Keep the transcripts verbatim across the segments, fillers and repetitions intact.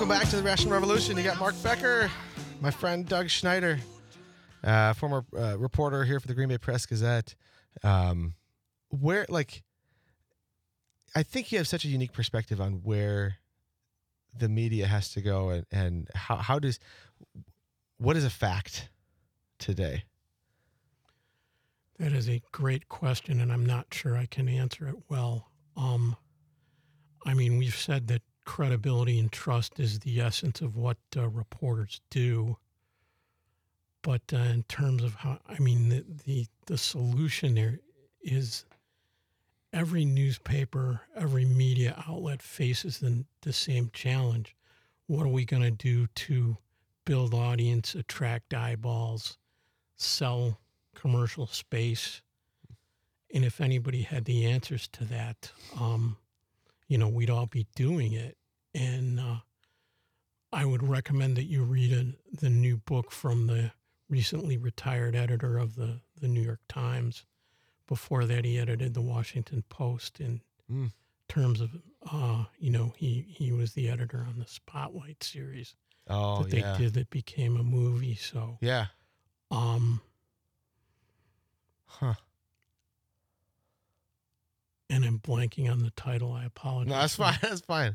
Welcome back to the Russian Revolution. You got Mark Becker, my friend Doug Schneider, uh, former uh, reporter here for the Green Bay Press Gazette. Um, where, like, I think you have such a unique perspective on where the media has to go and, and how, how does, what is a fact today? That is a great question, and I'm not sure I can answer it well. Um, I mean, we've said that credibility and trust is the essence of what uh, reporters do. But uh, in terms of how, I mean, the, the, the solution there is every newspaper, every media outlet faces the, the same challenge. What are we going to do to build audience, attract eyeballs, sell commercial space? And if anybody had the answers to that, um, you know, we'd all be doing it. And uh, I would recommend that you read a, the new book from the recently retired editor of the, the New York Times. Before that, he edited the Washington Post in Mm. terms of, uh, you know, he, he was the editor on the Spotlight series Oh, that they yeah. did that became a movie. So, Yeah. um, Huh. and I'm blanking on the title. I apologize. No, that's fine. That's fine.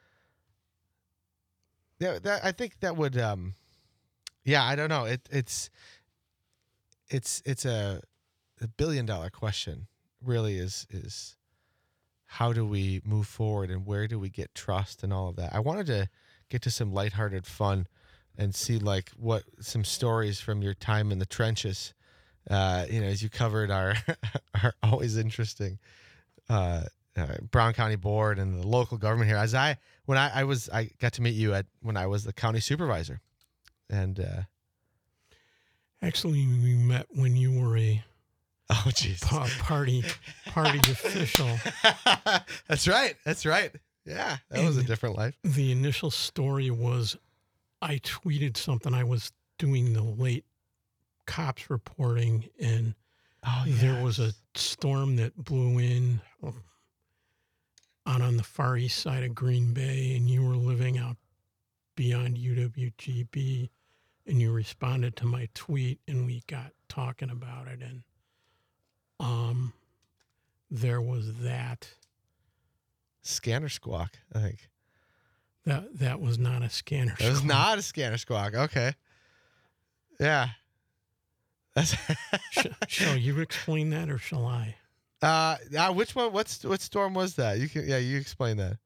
Yeah, that I think that would. Um, yeah, I don't know. It it's it's it's a, a billion dollar question. Really, is is how do we move forward and where do we get trust and all of that? I wanted to get to some lighthearted fun and see like what some stories from your time in the trenches. Uh, you know, as you covered our are always interesting. Uh, uh, Brown County Board and the local government here. As I when I, I was I got to meet you at when I was the county supervisor, and uh, Actually, we met when you were a oh jeez, pa- party party official. That's right. That's right. Yeah, that was a And different life. The initial story was I tweeted something. I was doing the late cops reporting, and Oh there was a storm that blew in out on the far east side of Green Bay, and you were living out beyond U W G B, and you responded to my tweet, and we got talking about it, and um, there was that. Scanner Squawk. I think That that was not a scanner. it was squawk. not a Scanner Squawk. Okay. Yeah. That's Sh- shall you explain that, or shall I? uh, uh which one? What's what storm was that? You can yeah, you explain that.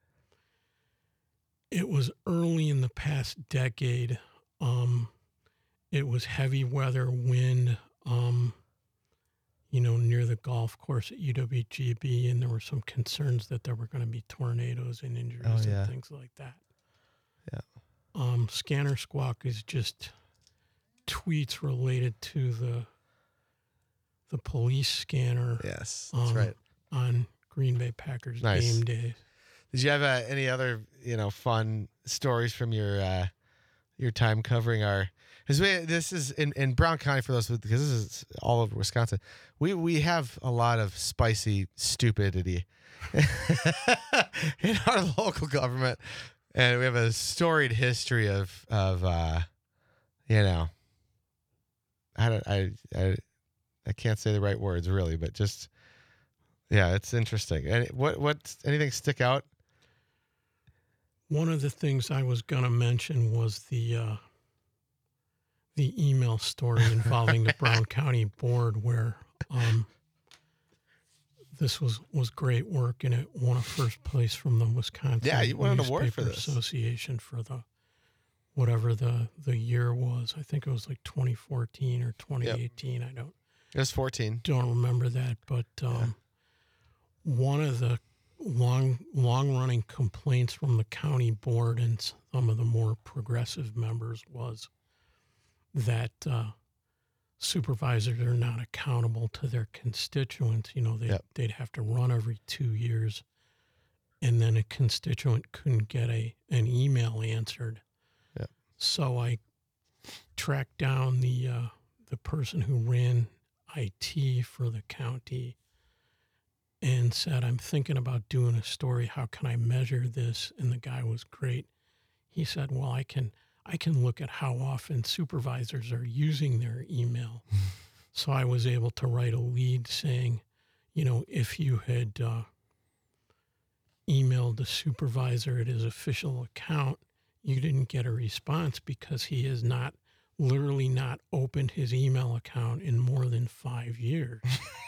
It was early in the past decade. Um, it was heavy weather, wind, um, you know, near the golf course at U W G B, and there were some concerns that there were going to be tornadoes and injuries Oh, yeah. and things like that. Yeah. Um, Scanner Squawk is just tweets related to the the police scanner. Yes, that's um, right. on Green Bay Packers Nice. game day. Did you have uh, any other, you know, fun stories from your uh, your time covering our? Because we this is in, in Brown County for those because this is all over Wisconsin. We we have a lot of spicy stupidity in our local government, and we have a storied history of of uh, you know. I don't I I I can't say the right words really, but just yeah, it's interesting. And what what anything stick out? One of the things I was going to mention was the uh, the email story involving the Brown County Board, where um, this was, was great work, and it won a first place from the Wisconsin Yeah, you won an award for Newspaper this. Association for the whatever the, the year was. I think it was like twenty fourteen or twenty eighteen. I don't It was fourteen. don't remember that, but um, one of the long long running complaints from the county board and some of the more progressive members was that uh, supervisors are not accountable to their constituents. You know, they Yep. they'd have to run every two years, and then a constituent couldn't get a an email answered. Yep. So I tracked down the uh, the person who ran I T for the county and said, I'm thinking about doing a story. How can I measure this? And the guy was great. he said, well, I can I can look at how often supervisors are using their email. So I was able to write a lead saying, you know, if you had uh, emailed the supervisor at his official account, you didn't get a response because he has not, literally not opened his email account in more than five years.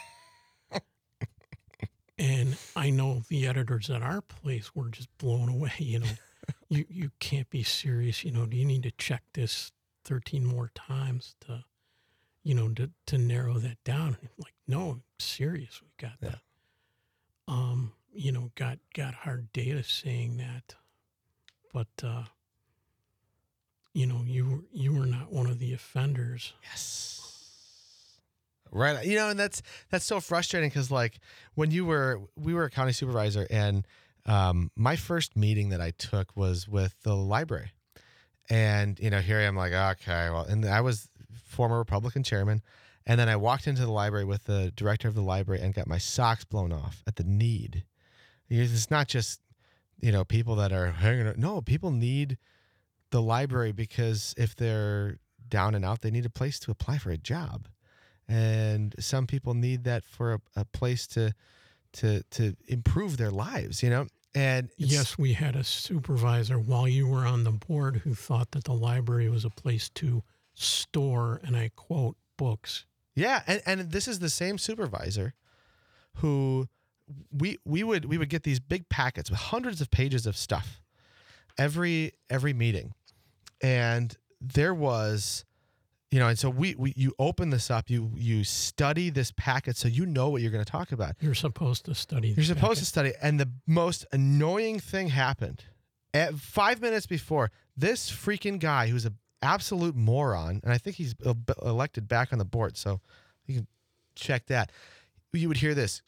And I know the editors at our place were just blown away, you know. You you can't be serious, you know. Do you need to check this thirteen more times to, you know, to, to narrow that down? And like, no, serious. We got Yeah. that. Um, you know, got got hard data saying that, but uh, you know, you were you were not one of the offenders. Yes. Right. You know, and that's that's so frustrating because, like, when you were, we were a county supervisor, and um, my first meeting that I took was with the library. And, you know, here I am like, okay, well, and I was former Republican chairman. And then I walked into the library with the director of the library and got my socks blown off at the need. It's not just, you know, people that are hanging out. No, people need the library because if they're down and out, they need a place to apply for a job. And some people need that for a, a place to to to improve their lives, you know? And yes, we had a supervisor while you were on the board who thought that the library was a place to store, and I quote, books. Yeah, and, and this is the same supervisor who we we would we would get these big packets with hundreds of pages of stuff every every meeting. And there was, you know, and so we, we you open this up, you you study this packet so you know what you're going to talk about. You're supposed to study. You're supposed packet. to study. And the most annoying thing happened. At five minutes before, this freaking guy who's an absolute moron, and I think he's elected back on the board, so you can check that. You would hear this.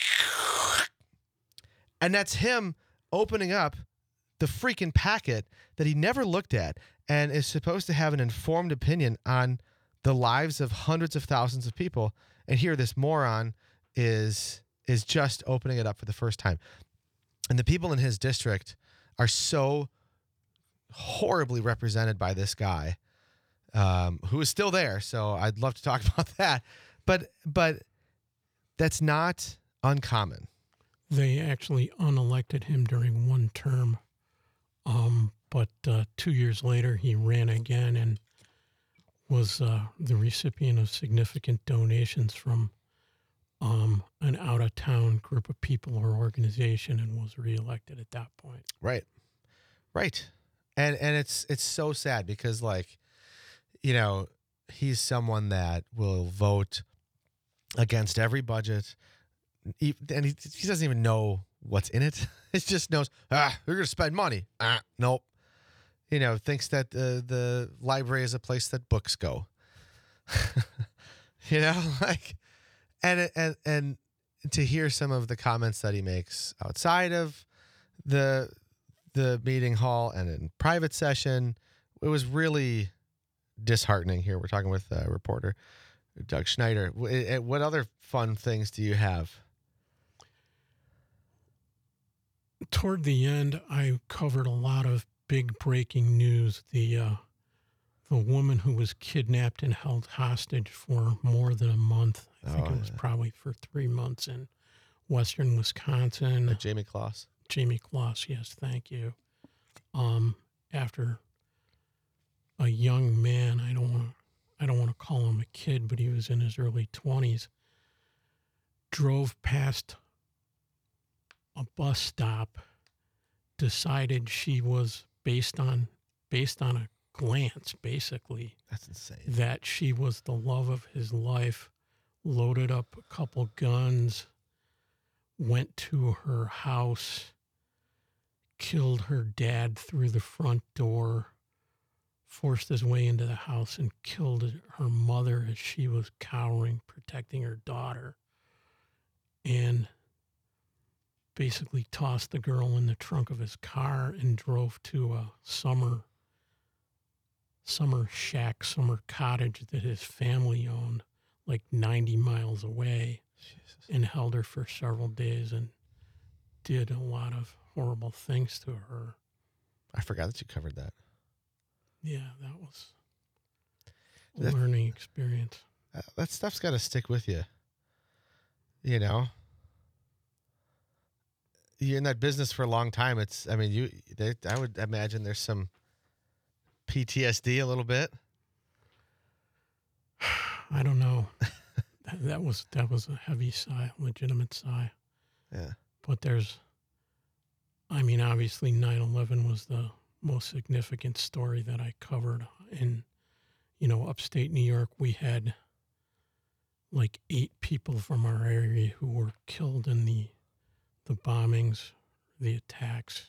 And that's him opening up the freaking packet that he never looked at and is supposed to have an informed opinion on the lives of hundreds of thousands of people. And here this moron is is just opening it up for the first time. And the people in his district are so horribly represented by this guy, um, who is still there. So I'd love to talk about that. But but that's not uncommon. They actually unelected him during one term. Um, but uh, two years later, he ran again and was uh, the recipient of significant donations from um, an out-of-town group of people or organization, and was reelected at that point. Right, right, and and it's it's so sad because, like, you know, he's someone that will vote against every budget, and he he doesn't even know what's in it. He just knows, ah, we're going to spend money. Ah, nope. You know, thinks that the the library is a place that books go. You know, like, and and and to hear some of the comments that he makes outside of the the meeting hall and in private session, it was really disheartening. Here we're talking with a reporter, Doug Schneider. What other fun things do you have? Toward the end, I covered a lot of big breaking news. The uh, the woman who was kidnapped and held hostage for more than a month. I think Oh, it was yeah. probably for three months in western Wisconsin. Uh, Jamie Kloss. Jamie Kloss, yes, thank you. Um, after a young man, I don't want to, I don't want to call him a kid, but he was in his early twenties, drove past a bus stop, decided she was based on based on a glance, basically, That's insane. that she was the love of his life, loaded up a couple guns, went to her house, killed her dad through the front door, forced his way into the house and killed her mother as she was cowering, protecting her daughter, and basically tossed the girl in the trunk of his car and drove to a summer summer shack, summer cottage that his family owned, like ninety miles away, Jesus. and held her for several days and did a lot of horrible things to her. I forgot that you covered that. Yeah, that was a That- learning experience. Uh, that stuff's got to stick with you. You know, you're in that business for a long time. It's, I mean, you, they, I would imagine there's some P T S D a little bit. I don't know. that, that was that was a heavy sigh, legitimate sigh. Yeah. But there's, I mean, obviously nine eleven was the most significant story that I covered. In, you know, upstate New York, we had like eight people from our area who were killed in the the bombings, the attacks.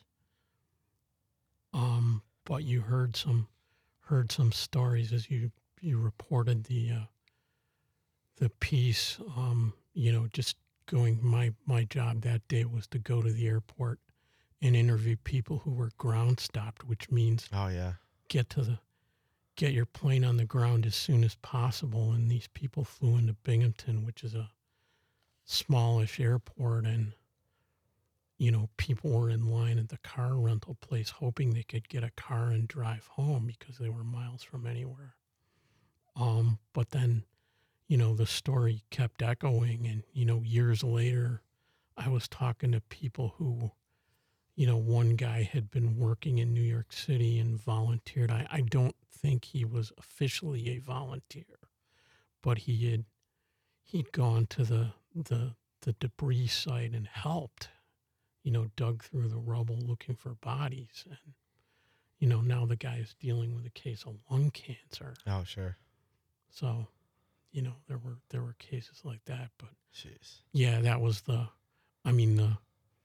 Um, but you heard some heard some stories as you you reported the uh, the piece. Um, you know, just going. My my job that day was to go to the airport and interview people who were ground stopped, which means Oh yeah. get to the get your plane on the ground as soon as possible. And these people flew into Binghamton, which is a smallish airport, and you know, people were in line at the car rental place hoping they could get a car and drive home because they were miles from anywhere. Um, but then, you know, the story kept echoing, and you know, years later, I was talking to people who, you know, one guy had been working in New York City and volunteered. I, I don't think he was officially a volunteer, but he had he'd gone to the the the debris site and helped, you know, dug through the rubble looking for bodies. And, you know, now the guy is dealing with a case of lung cancer. Oh sure. So, you know, there were there were cases like that. But Jeez. yeah, that was the, I mean, the,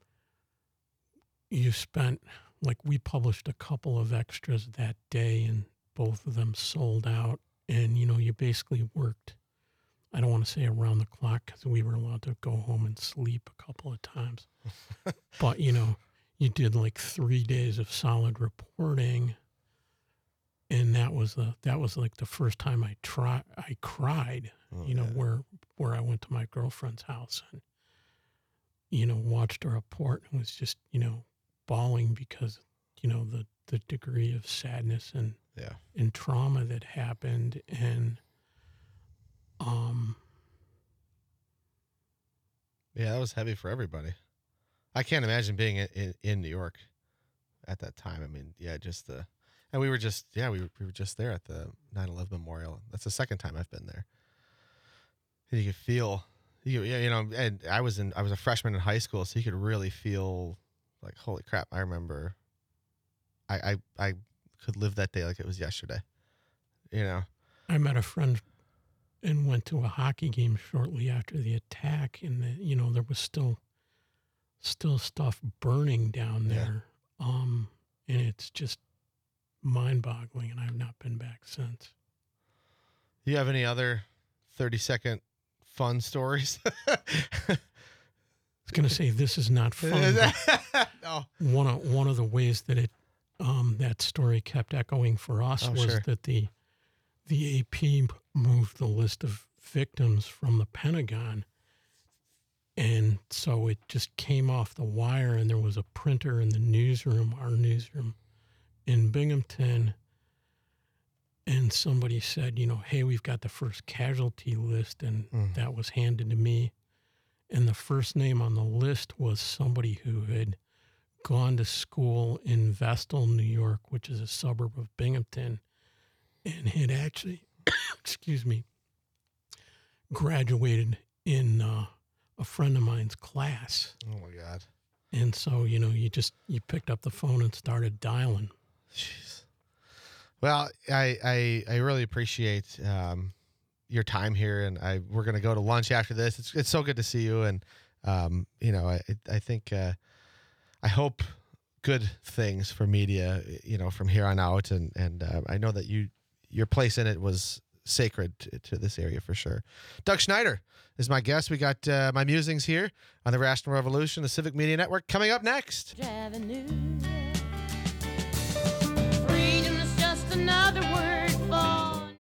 you spent, like we published a couple of extras that day and both of them sold out. And, you know, you basically worked, I don't want to say around the clock because we were allowed to go home and sleep a couple of times. But, you know, you did like three days of solid reporting. And that was the, that was like the first time I try, I cried, Oh, you know, yeah. where, where I went to my girlfriend's house and, you know, watched her report and was just, you know, bawling because, you know, the, the degree of sadness and, Yeah. and trauma that happened. And, um, Yeah, that was heavy for everybody. I can't imagine being in, in, in New York at that time. I mean, yeah, just the, and we were just, yeah, we were, we were just there at the nine eleven memorial. That's the second time I've been there. And you could feel, you, you know, and I was in, I was a freshman in high school, so you could really feel like, holy crap. I remember I, I, I could live that day like it was yesterday, you know? I met a friend and went to a hockey game shortly after the attack, and the, you know, there was still still stuff burning down Yeah. there. Um, and it's just mind-boggling, and I've not been back since. You have any other thirty second fun stories? I was going to say this is not fun. but No. one of one of the ways that it um, that story kept echoing for us Oh, was sure. that the the A P moved the list of victims from the Pentagon, and so it just came off the wire. And there was a printer in the newsroom, our newsroom in Binghamton, and somebody said, you know, hey, we've got the first casualty list, and Mm. that was handed to me. And the first name on the list was somebody who had gone to school in Vestal, New York, which is a suburb of Binghamton, and had actually, excuse me, graduated in uh, a friend of mine's class. Oh my God. And so, you know, you just, you picked up the phone and started dialing. Jeez. Well, I I, I really appreciate um, your time here, and I we're gonna go to lunch after this. It's it's so good to see you, and um, you know, I I think uh, I hope good things for media, you know, from here on out, and and uh, I know that you your place in it was sacred to, to this area for sure. Doug Schneider is my guest. We got uh, my musings here on the Rational Revolution, the Civic Media Network, coming up next. Avenue. Freedom is just another